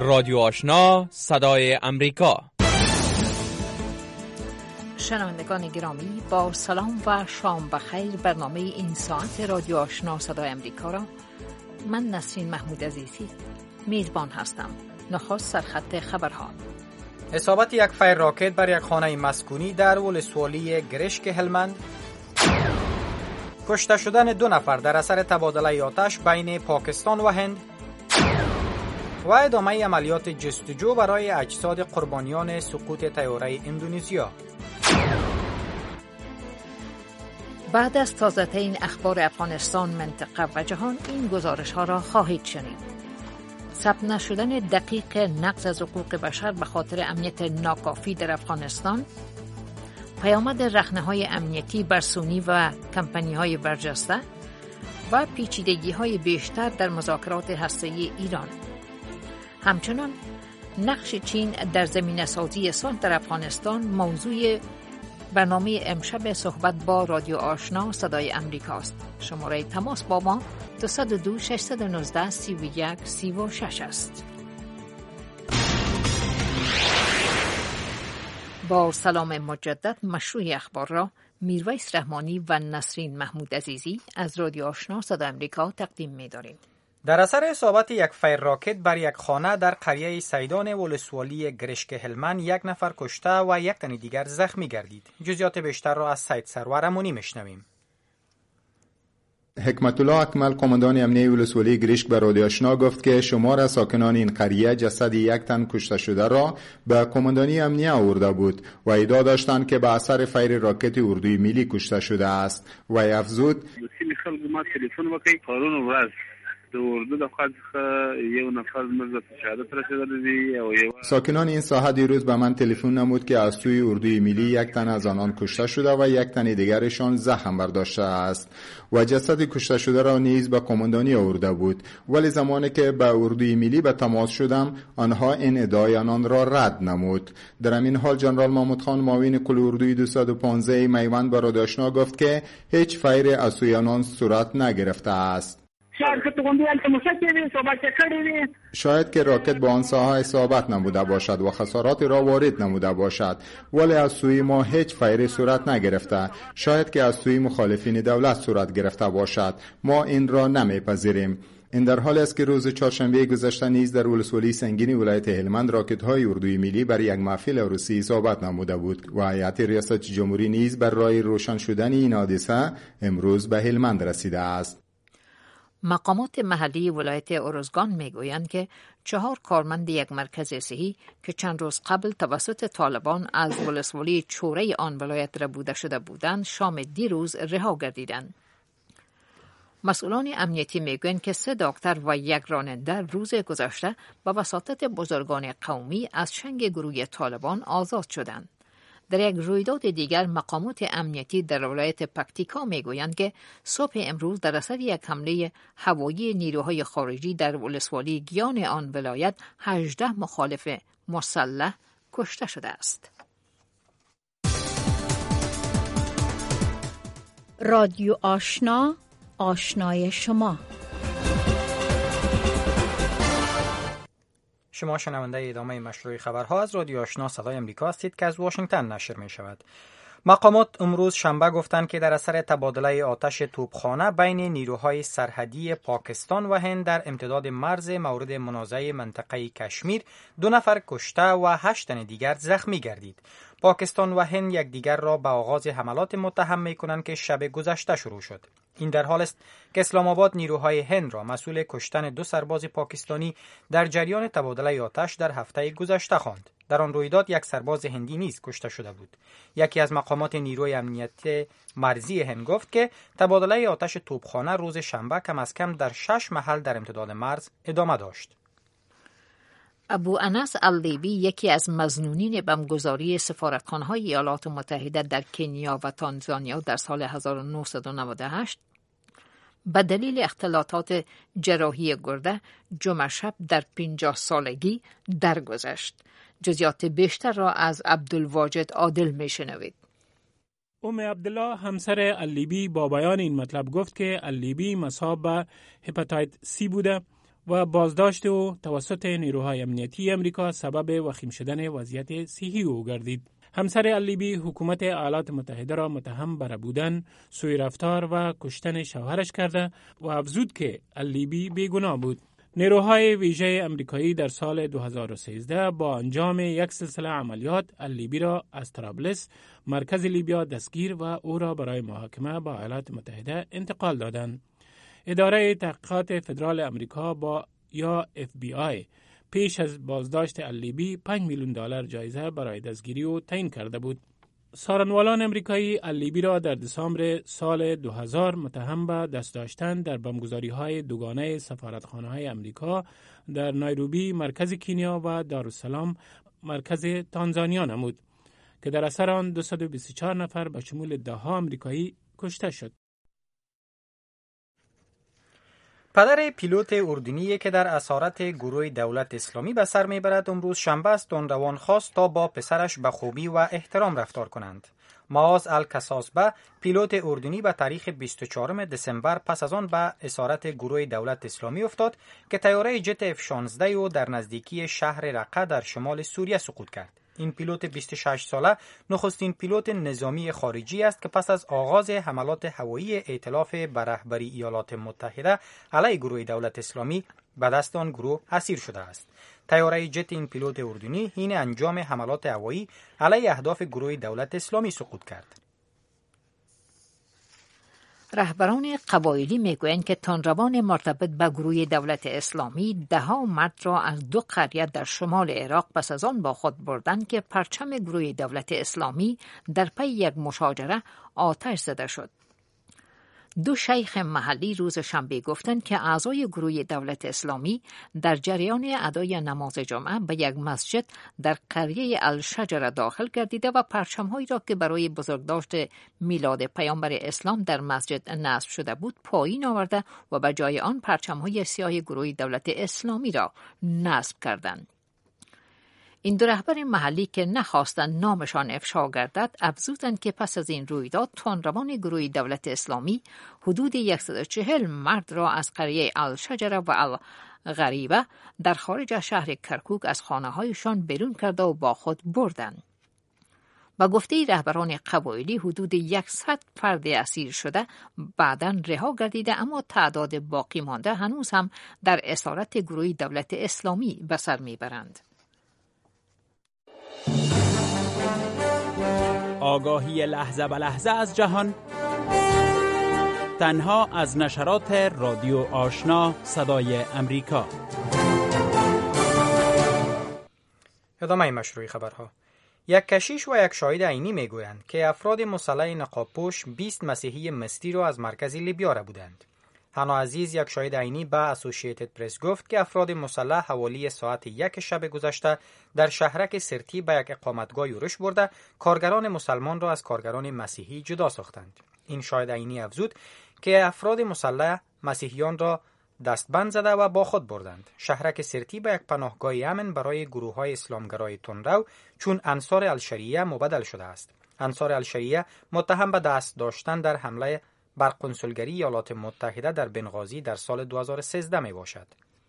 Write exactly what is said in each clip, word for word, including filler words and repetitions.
رادیو آشنا صدای امریکا. شنوندگان گرامی، با سلام و شام بخیر. برنامه این ساعت رادیو آشنا صدای امریکا را من نسرین محمود عزیزی میزبان هستم. نخست سرخط خبرها. اصابت یک فایر راکت بر یک خانه مسکونی در ولسوالی گرشک هلمند. کشته شدن دو نفر در اثر تبادله آتش بین پاکستان و هند. و ادامه عملیات جستجو برای اجساد قربانیان سقوط طیاره اندونزیا. بعد از تازه‌ترین اخبار افغانستان، منطقه و جهان این گزارش ها را خواهید شنید. ثبت نشدن دقیق نقض از حقوق بشر به خاطر امنیت ناکافی در افغانستان، پیامد رخنه‌های امنیتی بر سونی و کمپانی‌های برجسته و پیچیدگی‌های بیشتر در مذاکرات هسته‌ای ایران. همچنان نقش چین در زمینه‌سازی صلح در افغانستان موضوع برنامه امشب صحبت با رادیو آشنا صدای امریکاست. شماره تماس با ما دو صفر دو شش یک نه سی و یک سی و شش است. با سلام مجدد، مشروع اخبار را میرویس رحمانی و نسرین محمود عزیزی از رادیو آشنا صدای امریکا تقدیم می‌داریم. در اثر اصابت یک فایر راکت بر یک خانه در قریه سیدان ولسوالی گرشک هلمند، یک نفر کشته و یک تن دیگر زخمی گردید. جزئیات بیشتر را از سید سرور امونی میشنویم. حکمت الله اکمل، قماندان امنیه ولسوالی گرشک، به رادیو آشنا گفت که شمار ساکنان این قریه جسد یک تن کشته شده را به قماندانی امنیه آورده بود و ادعا داشتند که به اثر فایر راکت اردوی ملی کشته شده است و افزود ساکنان این ساحه دیروز به من تلفن نمود که از سوی اردوی ملی یک تن از آنان کشته شده و یک تن دیگرشان زخم برداشته است و جسد کشته شده را نیز به قماندانی آورده بود، ولی زمانی که به اردوی ملی به تماس شدم آنها این ادعای آنان را رد نمود. در این حال جنرال محمود خان، معاون کل اردوی دویست و پانزده میوند، به رادیو آشنا گفت که هیچ فایر از سوی آنان صورت نگرفته است. شاید که راکت با آن ساحه اصابت نموده باشد و خسارات را وارد نموده باشد، ولی از سوی ما هیچ فایر صورت نگرفته. شاید که از سوی مخالفین دولت صورت گرفته باشد. ما این را نمیپذیریم. این در حالی است که روز چهارشنبه گذشته نیز در ولسوالی سنگین ولایت هلمند راکت‌های اردوی ملی بر یک محفل عروسی اصابت نموده بود و هیئت ریاست جمهوری نیز بر راه روشن شدن این حادثه امروز به هلمند رسیده است. مقامات محلی ولایت ارزگان میگویند که چهار کارمند یک مرکز صحی که چند روز قبل توسط طالبان از ولسوالی چوره آن ولایت ربوده شده بودند، شام دیروز رها گردیدند. مسئولان امنیتی میگویند که سه دکتر و یک راننده روز گذشته به وساطت بزرگان قومی از چنگ گروه طالبان آزاد شدند. در یک رویداد دیگر، مقامات امنیتی در ولایت پکتیکا میگویند که صبح امروز در اثر یک حمله هوایی نیروهای خارجی در ولسوالی گیان آن ولایت هجده مخالف مسلح کشته شده است. رادیو آشنا، آشنای شما. شما شنونده ادامه مشروع خبرها از رادیو آشنا صدای امریکا هستید که از واشنگتن نشر می شود. مقامات امروز شنبه گفتند که در اثر تبادله آتش توپخانه بین نیروهای سرحدی پاکستان و هند در امتداد مرز مورد منازعه منطقه کشمیر، دو نفر کشته و هشت تن دیگر زخمی گردید. پاکستان و هند یکدیگر را به آغاز حملات متهم می‌کنند که شب گذشته شروع شد. این در حال است که اسلام آباد نیروهای هند را مسئول کشتن دو سرباز پاکستانی در جریان تبادله آتش در هفته گذشته خواند. در آن رویداد یک سرباز هندی نیز کشته شده بود. یکی از مقامات نیروی امنیت مرزی هند گفت که تبادله آتش توپخانه روز شنبه کم از کم در شش محل در امتداد مرز ادامه داشت. ابو انس اللیبی، یکی از مظنونین بمبگذاری سفارتخانه‌های ایالات متحده در کنیا و تانزانیا در سال هزار و نهصد و نود و هشت به دلیل اختلالات جراحی گرده جمعه شب در پنجاه سالگی درگذشت. جزئیات بیشتر را از عبدالواجد عادل میشنوید. ام عبدالله همسر اللیبی با بیان این مطلب گفت که اللیبی مصاب به هپاتیت سی بوده و بازداشت او توسط نیروهای امنیتی امریکا سبب وخیم شدن وضعیت صحی او گردید. همسر اللیبی حکومت ایالات متحده را متهم بر بودن، سوء رفتار و کشتن شوهرش کرده و افزود که اللیبی بیگناه بود. نیروهای ویژه امریکایی در سال دو هزار و سیزده با انجام یک سلسله عملیات اللیبی را از طرابلس مرکز لیبیا دستگیر و او را برای محاکمه با ایالات متحده انتقال دادند. اداره تحقیقات فدرال امریکا با یا اف بی آی پیش از بازداشت اللیبی پنج میلیون دلار جایزه برای دستگیری او تعیین کرده بود. سارنوالان امریکایی اللیبی را در دسامبر سال دو هزار متهم به دست داشتن در بمبگذاری‌های دوگانه سفارتخانه‌های امریکا در نایروبی مرکز کینیا و دارالسلام مرکز تانزانیا نمود که در اثر آن دویست و بیست و چهار نفر به شمول ده ها آمریکایی کشته شد. پدر پیلوت اردنی که در اسارت گروه دولت اسلامی به سر میبرد امروز شنبه از تندروان خواست تا با پسرش به خوبی و احترام رفتار کنند. معاذ الکساسبه پیلوت اردنی به تاریخ بیست و چهارم دسامبر پس از آن به اسارت گروه دولت اسلامی افتاد که طیاره جت اف شانزده او در نزدیکی شهر رقه در شمال سوریه سقوط کرد. این پیلوت بیست و شش ساله نخستین پیلوت نظامی خارجی است که پس از آغاز حملات هوایی ائتلاف به رهبری ایالات متحده علیه گروه دولت اسلامی به دست آن گروه اسیر شده است. طیاره جت این پیلوت اردنی حین انجام حملات هوایی علیه اهداف گروه دولت اسلامی سقوط کرد. رهبران قبایلی میگویند که تندروان مرتبط به گروه دولت اسلامی ده ها مرد را از دو قریه در شمال عراق پس از آن با خود بردند که پرچم گروه دولت اسلامی در پی یک مشاجره آتش زده شد. دو شیخ محلی روز شنبه گفتند که اعضای گروه دولت اسلامی در جریان ادای نماز جمعه به یک مسجد در قریه الشجره داخل گردیده و پرچم‌هایی را که برای بزرگداشت میلاد پیامبر اسلام در مسجد نصب شده بود پایین آورده و به جای آن پرچم‌های سیاه گروه دولت اسلامی را نصب کردند. این دو رهبر محلی که نخواستند نامشان افشا گردد افزودند که پس از این رویداد تندروان گروه دولت اسلامی حدود صد و چهل مرد را از قریه الشجره و الغریبه در خارج از شهر کرکوک از خانه‌هایشان بیرون کرده و با خود بردند. با گفته رهبران قبایلی حدود صد فرد اسیر شده بعداً رها گردیده، اما تعداد باقی مانده هنوز هم در اسارت گروه دولت اسلامی به سر میبرند. آگاهی لحظه به لحظه از جهان تنها از نشرات رادیو آشنا صدای امریکا. ادامه مشروع خبرها. یک کشیش و یک شاهد عینی میگویند که افراد مسلح نقابپوش بیست مسیحی مصری را از مرکز لیبیا را بودند. هانا عزیز یک شاهد عینی به اسوسییتد پرس گفت که افراد مسلح حوالی ساعت یک شب گذشته در شهرک سرتی به یک اقامتگاه یورش برده کارگران مسلمان را از کارگران مسیحی جدا ساختند. این شاهد عینی افزود که افراد مسلح مسیحیان را دستبند زده و با خود بردند. شهرک سرتی به یک پناهگاه امن برای گروه‌های اسلامگرای تندرو چون انصار الشریعه مبدل شده است. انصار الشریعه متهم به دست داشتن در حمله بر قنسولگری ایالات متحده در بنغازی در سال دو هزار و سیزده می باشد.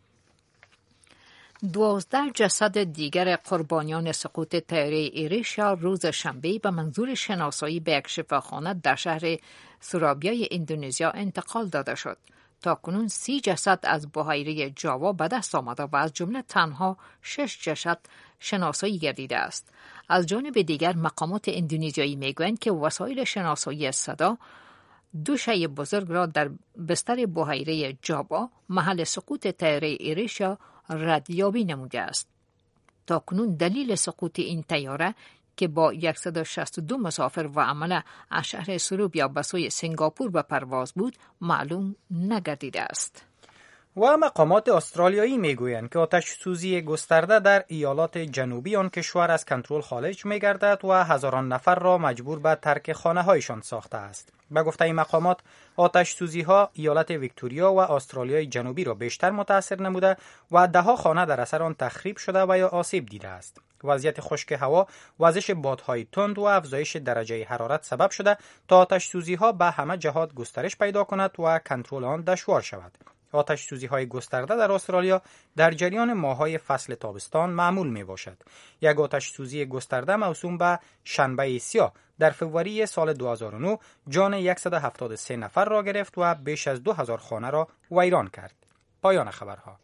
دوازده جسد دیگر قربانیان سقوط طیاره ایریشیا روز شنبه به منظور شناسایی به یک شفاخانه در شهر سورابیای اندونزیا انتقال داده شد. تاکنون سی جسد از بحیره جاوا به دست آمده و از جمله تنها شش جسد شناسایی گردیده است. از جانب دیگر مقامات اندونزیایی میگویند که وسایل شناسایی صدا دو شی بزرگ را در بستر بحیره جاوا محل سقوط طیاره ایریشیا ردیابی نموده است. تاکنون دلیل سقوط این طیاره که با صد و شصت و دو مسافر و عمله از شهر سروبیا به سوی سنگاپور به پرواز بود معلوم نگردیده است. و مقامات استرالیایی میگویند که آتش سوزی گسترده در ایالات جنوبی آن کشور از کنترل خارج میگردد و هزاران نفر را مجبور به ترک خانه هایشان ساخته است. به گفته این مقامات آتش سوزی ها ایالت ویکتوریا و استرالیای جنوبی را بیشتر متاثر نموده و ده ها خانه در اثر آن تخریب شده و یا آسیب دیده است. وضعیت خشک هوا، وزش بادهای تند و افزایش درجه حرارت سبب شده تا آتش سوزی ها به همه جهات گسترش پیدا کند و کنترل آن دشوار شود. آتش سوزی های گسترده در استرالیا در جریان ماه‌های فصل تابستان معمول می باشد. یک آتش سوزی گسترده موسوم به شنبه سیاه در فوریه سال دو هزار و نه جان صد و هفتاد و سه نفر را گرفت و بیش از دو هزار خانه را ویران کرد. پایان خبرها.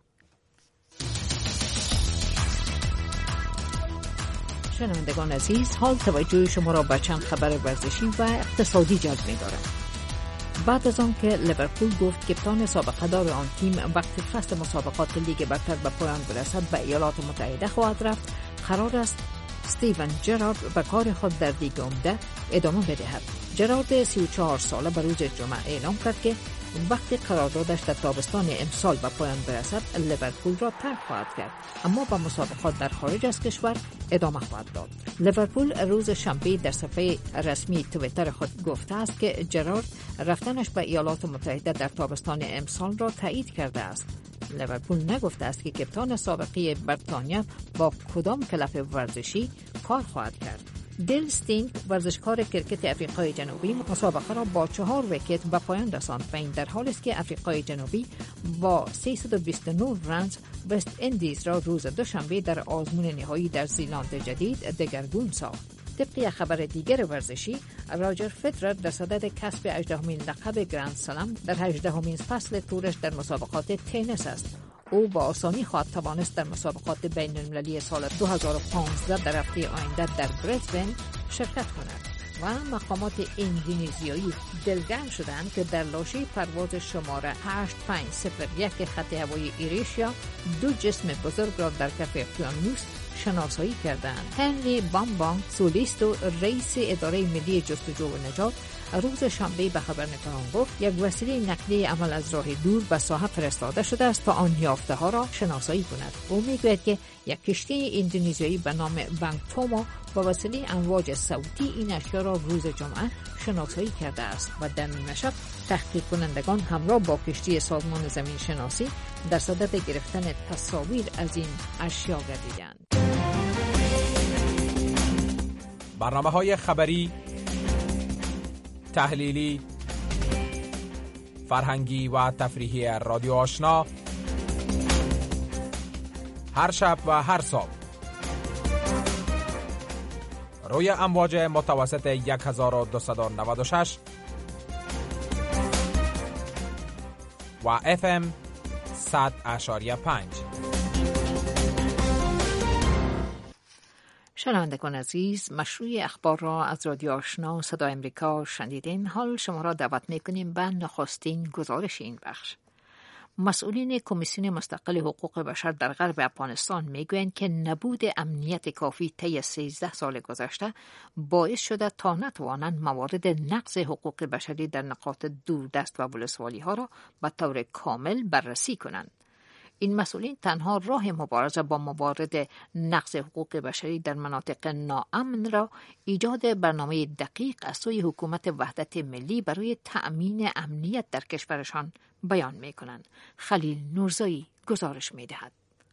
شنوندگان عزیز، حال توجه شما را به چند خبر ورزشی و اقتصادی جلب می‌دارم. بعد از آن که لیورپول گفت کپتان سابقه دار آن تیم وقتی فصل مسابقات لیگ برتر به پایان برسد به ایالات متحده خواهد رفت، قرار است استیون جرارد به کار خود در لیگ عمده ادامه بدهد. جرارد سی و چهار ساله به روز جمعه اعلام کرد که وقتی قراردادش در تابستان امسال به پایان برسد لیورپول را ترک خواهد کرد، اما با مسابقات در خارج از کشور ادامه خواهد داد. لیورپول روز شنبه در صفحه رسمی توییتر خود گفته است که جرارد رفتنش به ایالات متحده در تابستان امسال را تایید کرده است. لیورپول نگفته است که کپتان سابقه بریتانیا با کدام کلب ورزشی کار خواهد کرد. دل ستینگ، ورزشکار کرکت افریقای جنوبی، مسابقه را با چهار ویکت به پایان رساند و این در حالی است که افریقای جنوبی با سیصد و بیست و نه رنز وست اندیز را روز دوشنبه در آزمون نهایی در زیلند جدید دگرگون ساخت. طبق خبر دیگر ورزشی، راجر فدرر در صدد کسب هجدهمین لقب گرند سلم در هجدهمین فصل تورش در مسابقات تنیس است. او با آسانی خواهد توانست در مسابقات بین المللی سال دو هزار و پانزده در هفته آینده در برزبن شرکت کند. و مقامات اندونزیایی دلگرم شدند که در لاشه پرواز شماره هشت پنج صفر یک خط هوایی ایریشیا دو جسم بزرگ را در کف اقیانوس شناسایی کردند. هنری بامبانگ، سولیست و رئیس اداره ملی جستجو و نجات، روز شنبه به خبرنگاران گفت یک وسیله نقلیه عمل از راه دور به ساحل فرستاده شده است تا آن یافته ها را شناسایی کند. او میگوید که یک کشتی اندونزیایی به نام بانگتوما با وسیله امواج صوتی این اشیا را روز جمعه شناسایی کرده است و در نیمه شب تحقیق کنندگان همراه با کشتی سازمان زمین شناسی در صدد گرفتن تصاویر از این اشیا گردیدند. برنامه‌های خبری، تحلیلی، فرهنگی و تفریحی رادیو آشنا هر شب و هر صبح روی امواج متوسط یک هزار و دویست و نود و شش و اف ام صد اشاری پنج. شنوندگان عزیز، مشروع اخبار را از رادیو آشنا صدای امریکا شنیدین. حال شما را دعوت میکنیم به نخستین گزارش این بخش. مسئولین کمیسیون مستقل حقوق بشر در غرب افغانستان میگویند که نبود امنیت کافی طی سیزده سال گذشته باعث شده تا نتوانند موارد نقض حقوق بشری در نقاط دوردست و ولسوالی ها را به طور کامل بررسی کنند. این مسئولین تنها راه مبارزه با موارد نقض حقوق بشری در مناطق ناامن را ایجاد برنامه دقیق از سوی حکومت وحدت ملی برای تأمین امنیت در کشورشان بیان می کنند. خلیل نورزایی گزارش می دهد.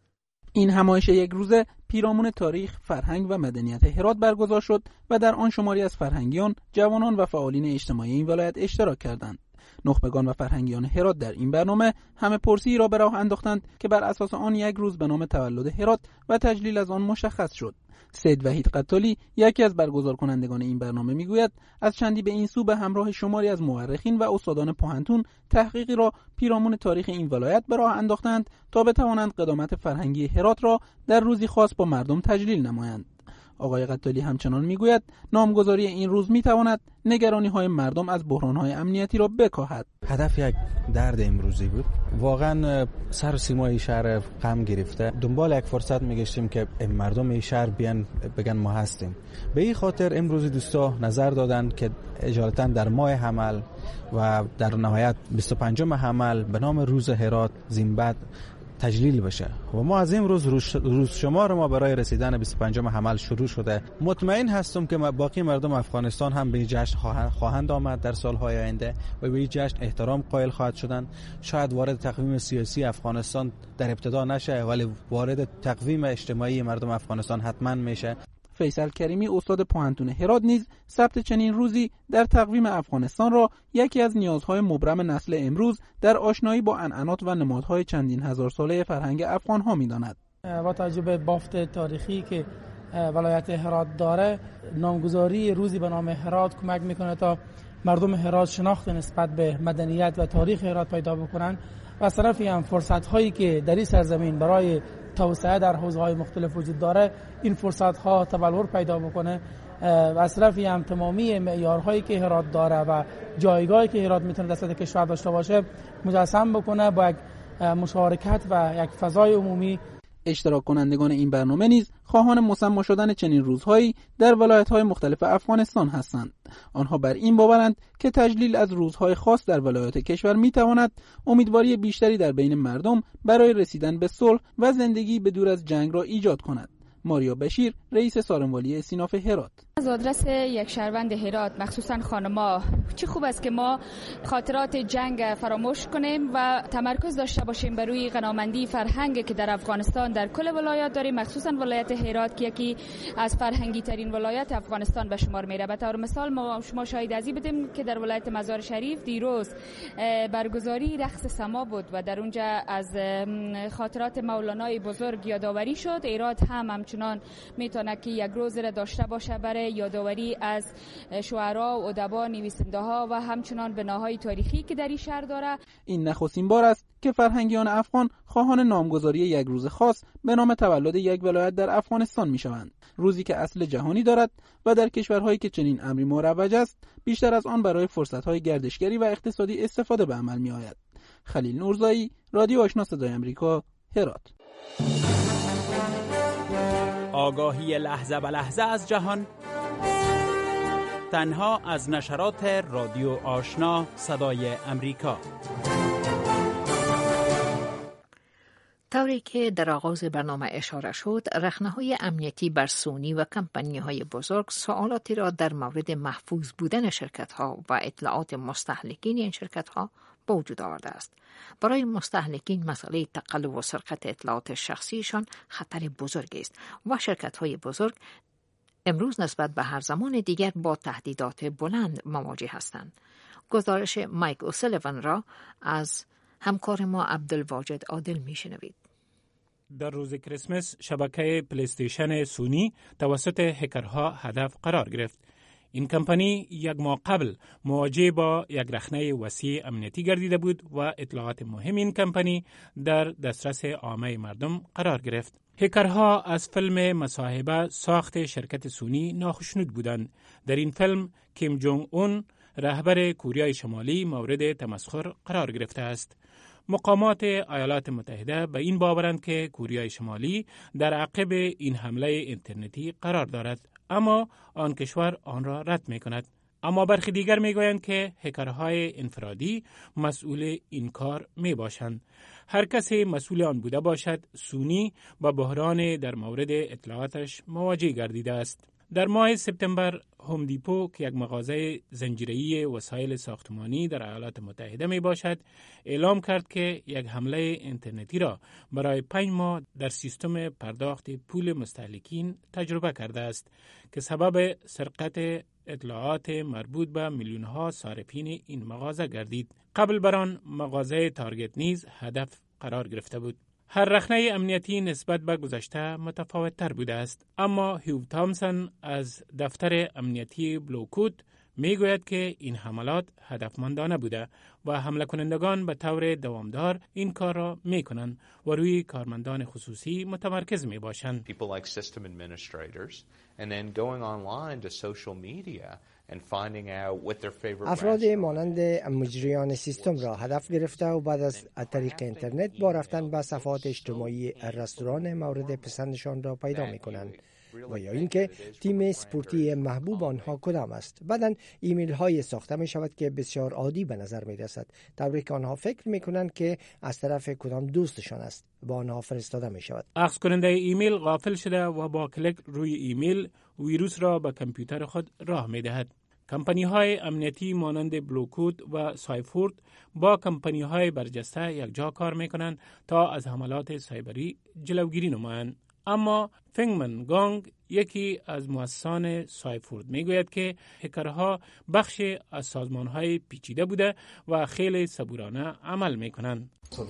این همایش یک روزه پیرامون تاریخ، فرهنگ و مدنیت هرات برگزار شد و در آن شماری از فرهنگیان، جوانان و فعالین اجتماعی این ولایت اشتراک کردند. نخبگان و فرهنگیان هرات در این برنامه همه پرسی را به راه انداختند که بر اساس آن یک روز به نام تولد هرات و تجلیل از آن مشخص شد. سید وحید قتالی، یکی از برگزار کنندگان این برنامه، میگوید از چندی به این سو به همراه شماری از مورخین و استادان پوهنتون تحقیقی را پیرامون تاریخ این ولایت به راه انداختند تا بتوانند قدامت فرهنگی هرات را در روزی خاص با مردم تجلیل نمایند. آقای قتالی همچنان میگوید نامگذاری این روز میتواند نگرانی‌های مردم از بحران‌های امنیتی را بکاهد. هدف یک درد امروزی بود. واقعا سر و سیمای شهر غم گرفته. دنبال یک فرصت میگشتیم که مردم این شهر بیان بگن ما هستیم. به این خاطر امروز دوستا نظر دادن که اجالتا در ماه حمل و در نهایت بیست و پنجم حمل به نام روز هرات زینبد تجلیل بشه و ما از این روز روز شمار ما برای رسیدن بیست و پنجم حمل شروع شده. مطمئن هستم که باقی مردم افغانستان هم به این جشن خواهند آمد در سالهای آینده و به این جشن احترام قائل خواهد شدن. شاید وارد تقویم سیاسی افغانستان در ابتدا نشه ولی وارد تقویم اجتماعی مردم افغانستان حتما میشه. فیصل کریمی استاد پوهنتون هرات نیز ثبت چنین روزی در تقویم افغانستان را یکی از نیازهای مبرم نسل امروز در آشنایی با عنعنات و نمادهای چندین هزار ساله فرهنگ افغان‌ها می‌داند. با توجه به بافت تاریخی که ولایت هرات داره، نامگذاری روزی به نام هرات کمک میکنه تا مردم هرات شناخت نسبت به مدنیت و تاریخ هرات پیدا بکنن و از طرفی هم فرصت هایی که در این سرزمین برای توسعه در حوزه های مختلف وجود داره، این فرصت ها تبلور پیدا بکنه و از طرفی هم تمامی معیارهایی که هرات داره و جایگاهی که هرات میتونه در سطح کشور داشته باشه مجسم بکنه با یک مشارکت و یک فضای عمومی. اشتراک کنندگان این برنامه نیز خواهان مسما شدن چنین روزهایی در ولایت‌های مختلف افغانستان هستند. آنها بر این باورند که تجلیل از روزهای خاص در ولایات کشور می‌تواند امیدواری بیشتری در بین مردم برای رسیدن به صلح و زندگی به دور از جنگ را ایجاد کند. ماریا بشیر، رئیس سارنوالی استیناف هرات: از آدرس یک شهروند هرات، مخصوصا خانم‌ها، چه خوب است که ما خاطرات جنگ فراموش کنیم و تمرکز داشته باشیم بر روی غنامندی فرهنگ که در افغانستان در کل ولایات داریم، مخصوصا ولایت هرات که یکی از فرهنگی ترین ولایات افغانستان به شمار میره. به طور مثال ما شما شاهد ازی بودیم که در ولایت مزار شریف دیروز برگزاری رقص سما بود و در اونجا از خاطرات مولانای بزرگ یادآوری شد. هرات هم همچنان میتونه که یک روز را داشته باشه برای یادآوری از شعرا و ادبا، نویسنده ها و همچنان بناهای تاریخی که در این شهر داره. این نخستین بار است که فرهنگیان افغان خواهان نامگذاری یک روز خاص به نام تولد یک ولایت در افغانستان میشوند. روزی که اصل جهانی دارد و در کشورهایی که چنین امری مروج است بیشتر از آن برای فرصت‌های گردشگری و اقتصادی استفاده به عمل می‌آید. خلیل نورزایی، رادیو آشنا صدای آمریکا، هرات. آگاهی لحظه به لحظه از جهان تنها از نشرات رادیو آشنا صدای امریکا. طوری که در آغاز برنامه اشاره شد، رخنه‌های امنیتی بر سونی و کمپانی‌های بزرگ سوالاتی را در مورد محفوظ بودن شرکت‌ها و اطلاعات مستهلکین این شرکت‌ها به وجود آورده است. برای مستهلکین مسئله تقلب و سرقت اطلاعات شخصیشان خطر بزرگی است و شرکت‌های بزرگ امروز نسبت به هر زمان دیگر با تهدیدات بلند مواجه هستند. گزارش مایک اوسلیوان را از همکار ما عبدالواجد عادل میشنوید. در روز کریسمس شبکه پلیستیشن سونی توسط هکرها هدف قرار گرفت. این کمپانی یک ماه قبل مواجه با یک رخنه وسیع امنیتی گردیده بود و اطلاعات مهم این کمپانی در دسترس عامه مردم قرار گرفت. هکرها از فیلم مصاحبه ساخت شرکت سونی ناخشنود بودند. در این فیلم کیم جونگ اون رهبر کره شمالی مورد تمسخر قرار گرفته است. مقامات ایالات متحده به این باورند که کره شمالی در عقب این حمله اینترنتی قرار دارد، اما آن کشور آن را رد می کند. اما برخی دیگر می گویند که هکرهای انفرادی مسئول این کار می باشند. هر کسی مسئول آن بوده باشد، سونی با بحران در مورد اطلاعاتش مواجه گردیده است. در ماه سپتامبر هوم دیپو که یک مغازه زنجیره‌ای وسایل ساختمانی در ایالات متحده می باشد، اعلام کرد که یک حمله اینترنتی را برای پنج ماه در سیستم پرداخت پول مستهلکین تجربه کرده است که سبب سرقت اطلاعات مربوط به میلیون‌ها صارفین این مغازه گردید. قبل بر آن مغازه تارگت نیز هدف قرار گرفته بود. هر رخنه امنیتی نسبت به گذشته متفاوت تر بوده است، اما هیو تامسون از دفتر امنیتی بلوکوت می گوید که این حملات هدفمندانه بوده و حمله کنندگان به طور دوامدار این کار را می کنند و روی کارمندان خصوصی متمرکز می باشند. People like system administrators and then going online to social media and finding out what their favorite افراد مانند مجریان سیستم را هدف گرفته و بعد از طریق اینترنت با رفتن به صفحات اجتماعی رستوران مورد پسندشان را پیدا می کنند و یا اینکه تیم سپورتی محبوب آنها کدام است. بعداً ایمیل های ساخته می شود که بسیار عادی به نظر می رسد، طوری که آنها فکر می کنند که از طرف کدام دوستشان است و آنها فرستاده می شود. اخذ کننده ایمیل غافل شده و با کلیک روی ایمیل ویروس را به کامپیوتر خود راه می دهد. کمپانی های امنیتی مانند بلوکوت و سایفورد با کمپانی های برجسته یک جا کار می کنند تا از حملات سایبری جلوگیری نمایند. اما فنگمن گانگ، یکی از مؤسسان سایفورد، میگوید که هکرها بخش از سازمان‌های پیچیده بوده و خیلی صبورانه عمل میکنند.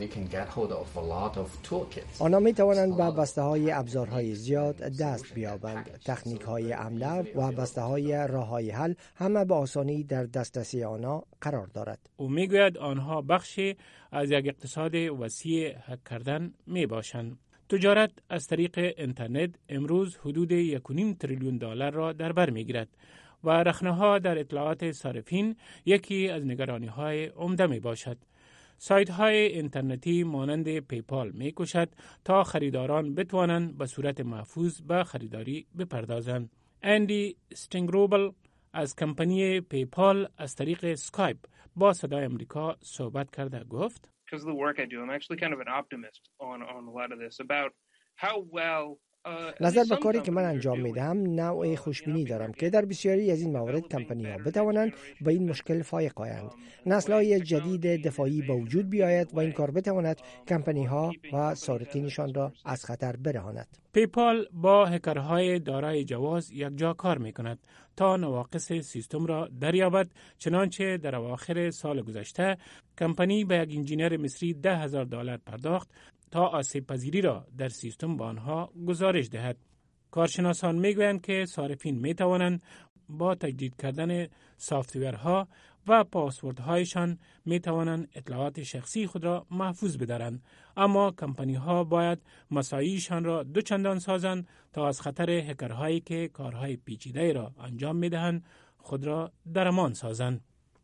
آنها می توانند به بسته های ابزارهای زیاد دست بیابند. تکنیک های حمله و بسته های راه های حل همه به آسانی در دسترسی آنها قرار دارد. او میگوید آنها بخشی از یک اقتصاد وسیع هک کردن می باشند. تجارت از طریق اینترنت امروز حدود یک و نیم تریلیون دلار را در بر میگیرد و رخنه‌ها در اطلاعات صارفین یکی از نگرانی‌های عمده می باشد. سایت‌های اینترنتی مانند پیپال می‌کوشد تا خریداران بتوانند به صورت محفوظ به خریداری بپردازند. اندی استینگروبل از کمپانی پیپال از طریق اسکایپ با صدای امریکا صحبت کرده گفت: Because of the work I do, I'm actually kind of an optimist on on a lot of this about how well نظر به کاری که من انجام میدم نوع خوشبینی دارم که در بسیاری از این موارد کمپانی ها بتوانند به این مشکل فائق آیند. نسل‌های جدید دفاعی به وجود بیاید و این کار بتواند کمپانی ها و سارقینشان را از خطر برهاند. پیپال با هکرهای دارای جواز یکجا کار میکند تا نواقص سیستم را دریابد، چنانچه در اواخر سال گذشته کمپانی به یک انجینر مصری ده هزار دلار پرداخت تا آسیب پذیری را در سیستم با آنها گزارش دهد. کارشناسان میگویند که صارفین می توانند با تجدید کردن سافتورها و پاسوردهایشان می توانند اطلاعات شخصی خود را محفوظ بدارند، اما کمپانی ها باید مساعیشان را دو چندان سازند تا از خطر هکرهایی که کارهای پیچیده را انجام می دهند خود را در امان سازند.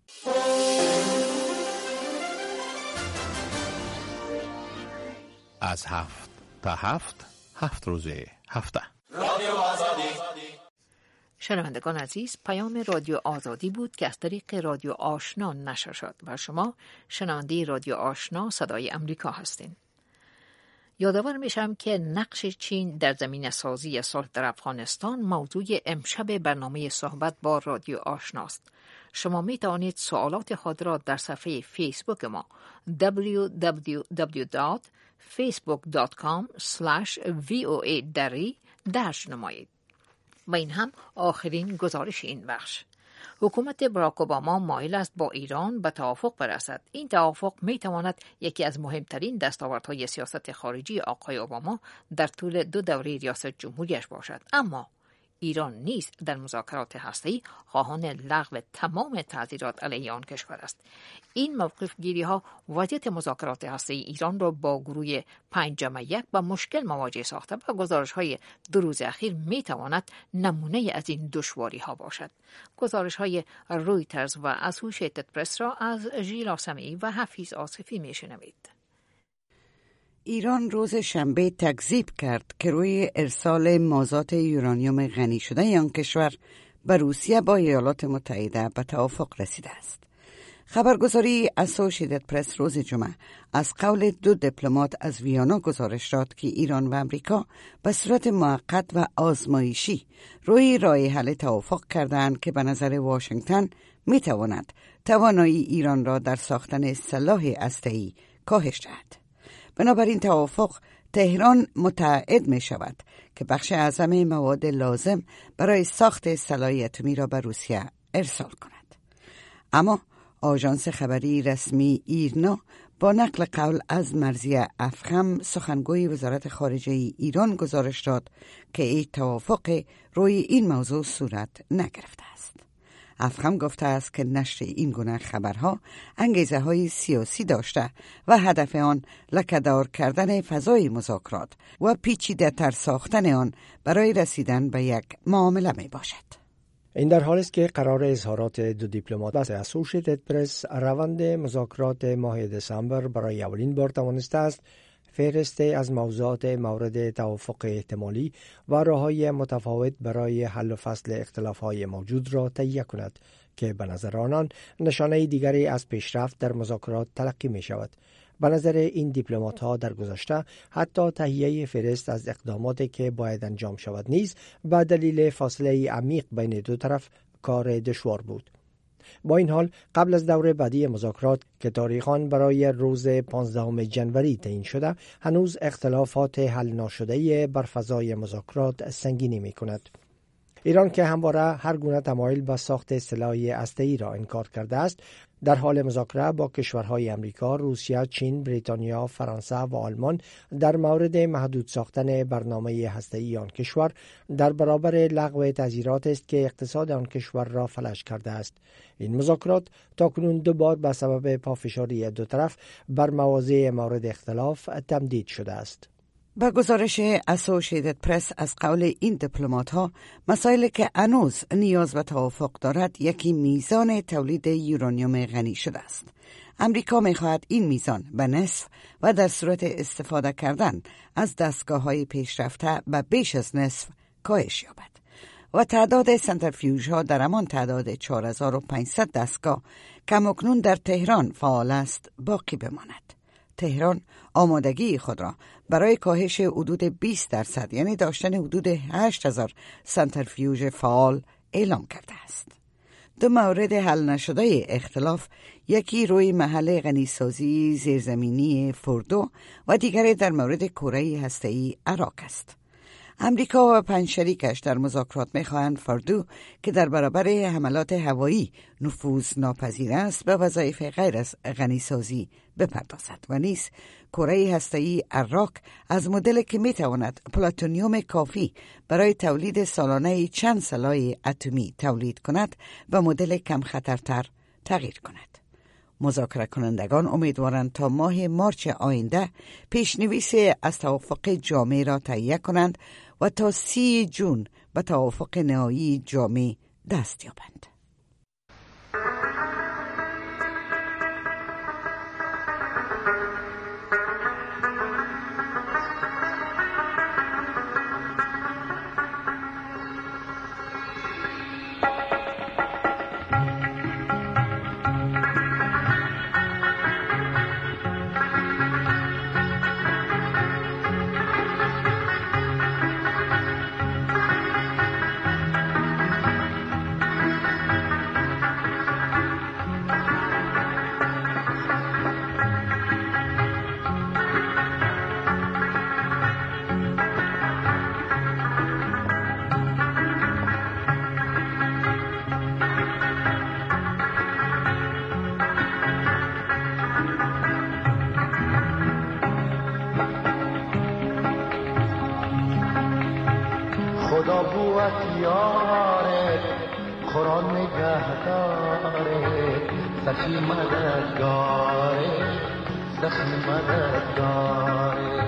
از هفت تا هفت هفت روزه هفته. رادیو آزادی. شنوندگان عزیز، پیام رادیو آزادی بود که از طریق رادیو آشنا نشر شد و شما شنونده رادیو آشنا صدای امریکا هستین. یادآور میشم که نقش چین در زمینه سازی صلح در افغانستان موضوع امشب برنامه صحبت با رادیو آشناست. شما می توانید سوالات خود را در صفحه فیسبوک ما دبلیو دبلیو دبلیو دات فیسبوک دات کام اسلش وی او ای دری درج نمایید. و این هم آخرین گزارش این بخش. حکومت باراک اوباما مایل است با ایران به توافق برسد. این توافق می تواند یکی از مهمترین دستاوردهای سیاست خارجی آقای اوباما در طول دو دوره ریاست جمهوریش باشد. اما ایران نیز در مذاکرات هسته‌ای خواهان لغو تمام تعزیرات علیه آن کشور است. این موقف گیری ها وضعیت مذاکرات هسته‌ای ایران را با گروه پنج جمع یک با مشکل مواجه ساخته و گزارش های دو روز اخیر می تواند نمونه از این دشواری ها باشد. گزارش های رویترز و اسوشیتد پرس را از ژیلا سمیعی و حفیظ آصفی می شنوید. ایران روز شنبه تکذیب کرد که روی ارسال مازاد یورانیوم غنی شده آن کشور به روسیه با ایالات متحده به توافق رسیده است. خبرگزاری اسوشیتد پرس روز جمعه از قول دو دیپلمات از ویانا گزارش داد که ایران و امریکا به صورت موقت و آزمایشی روی راه حل توافق کردند که به نظر واشنگتن می تواند توانایی ایران را در ساختن سلاح هسته‌ای کاهش دهد. بنابراین توافق تهران متعهد می شود که بخش اعظم مواد لازم برای ساخت سلاح اتمی را به روسیه ارسال کند. اما آژانس خبری رسمی ایرنا با نقل قول از مرضیه افخم سخنگوی وزارت خارجه ایران گزارش داد که این توافق روی این موضوع صورت نگرفته است. افخم گفته است که نشر این گونه خبرها انگیزه های سیاسی داشته و هدف آن لکه‌دار کردن فضای مذاکرات و پیچیده تر ساختن آن برای رسیدن به یک معامله می باشد. این در حالی است که قرار اظهارات دو دیپلمات بحث اسوشیتد پرس روند مذاکرات ماه دسامبر برای اولین بار توانسته است فهرست از موضوعات مورد توافق احتمالی و راه‌های متفاوت برای حل و فصل اختلاف‌های موجود را تهیه کند که به نظر آنان نشانه دیگری از پیشرفت در مذاکرات تلقی می شود. به نظر این دیپلمات‌ها در گذشته حتی تهیه فهرست از اقداماتی که باید انجام شود نیز به دلیل فاصله عمیق بین دو طرف کار دشوار بود. با این حال قبل از دور بعدی مذاکرات که تاریخ آن برای روز پانزدهم ژانویه تعیین شده، هنوز اختلافات حل ناشده بر فضای مذاکرات سنگینی می‌کند. ایران که همواره هر گونه تمایل به ساخت سلاح هسته‌ای را انکار کرده است، در حال مذاکره با کشورهای امریکا، روسیه، چین، بریتانیا، فرانسه و آلمان در مورد محدود ساختن برنامه هسته‌ای آن کشور در برابر لغو تعزیرات است که اقتصاد آن کشور را فلج کرده است. این مذاکرات تاکنون دو بار به سبب پافشاری دو طرف بر مواضع مورد اختلاف تمدید شده است. با گزارش اسوسییتد پرس از قول این دیپلمات ها، مسائلی که هنوز نیاز به توافق دارد یکی میزان تولید یورانیوم غنی شده است. امریکا می‌خواهد این میزان به نصف و در صورت استفاده کردن از دستگاه‌های پیشرفته به بیش از نصف کاهش یابد و تعداد سنتریفیوژ ها در همان تعداد چهار هزار و پانصد دستگاه که اکنون در تهران فعال است باقی بماند. تهران آمادگی خود را برای کاهش حدود بیست درصد یعنی داشتن حدود هشت هزار سنتریفیوژ فعال اعلام کرده است. دو مورد حل نشده اختلاف، یکی روی محل غنیسازی زیرزمینی فوردو و دیگری در مورد کره هسته‌ای عراق است. امریکا و پنج شریکش در مذاکرات می‌خواهند فوردو که در برابر حملات هوایی نفوذ ناپذیر است به وظایف غیر از غنیسازی بپردازد و نیز کره هسته‌ای عراق از مدلی که می‌تواند پلاتونیوم کافی برای تولید سالانه چند سلاح اتمی تولید کند و مدل کم خطرتر تغییر کند. مذاکره کنندگان امیدوارند تا ماه مارچ آینده پیشنویس از توافق جامع را تهیه کنند و تا سی جون به توافق نهایی جامع دست یابند. خدا بوت یاره قرآن نگهداره سخی مددگاره سخی مددگاره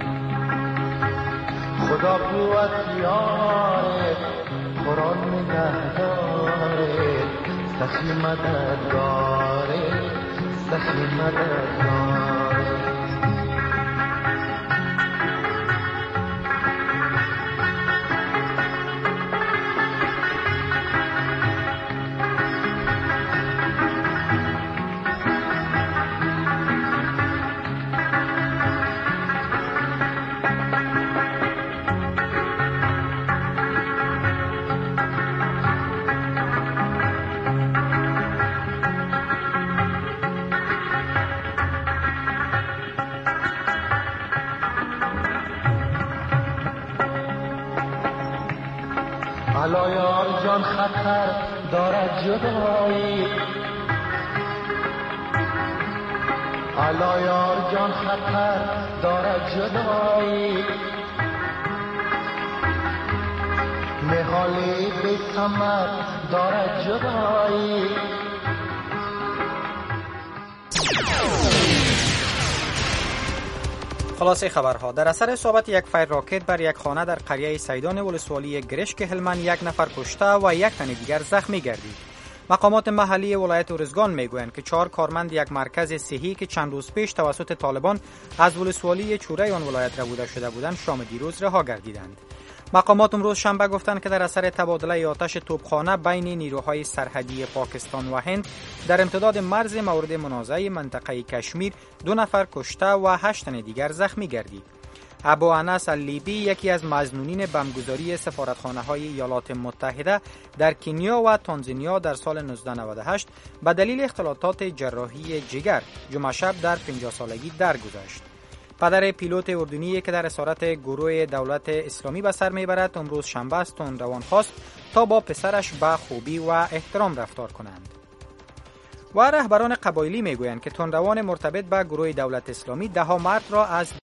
خدا بوت یاره قرآن نگهداره سخی مددگاره سخی مددگاره الا یار جان خطر دارد جدایی الا یار جان خطر دارد جدایی نهالی بی ثمر دارد جدایی خلاصه خبرها. در اثر اصابت یک فایر راکت بر یک خانه در قریه سیدان ولسوالی گرشک هلمند یک نفر کشته و یک تن دیگر زخمی گردید. مقامات محلی ولایت ارزگان میگویند که چهار کارمند یک مرکز صحی که چند روز پیش توسط طالبان از ولسوالی چوره آن ولایت ربوده شده بودند شام دیروز رها گردیدند. مقامات امروز شنبه گفتند که در اثر تبادله آتش توپخانه بین نیروهای سرحدی پاکستان و هند در امتداد مرز مورد منازعه منطقه کشمیر دو نفر کشته و هشت تن دیگر زخمی گردید. ابو انس اللیبی یکی از مظنونین بمبگذاری سفارتخانه‌های ایالات متحده در کنیا و تانزانیا در سال نوزده نود و هشت به دلیل اختلالات جراحی جگر جمعه شب در پنجاه سالگی درگذشت. پدر پیلوت اردنی که در اسارت گروه دولت اسلامی به سر میبرد امروز شنبه است تندروان خواست تا با پسرش به خوبی و احترام رفتار کنند. و رهبران قبایلی میگویند که تندروان مرتبط به گروه دولت اسلامی ده ها مرد را از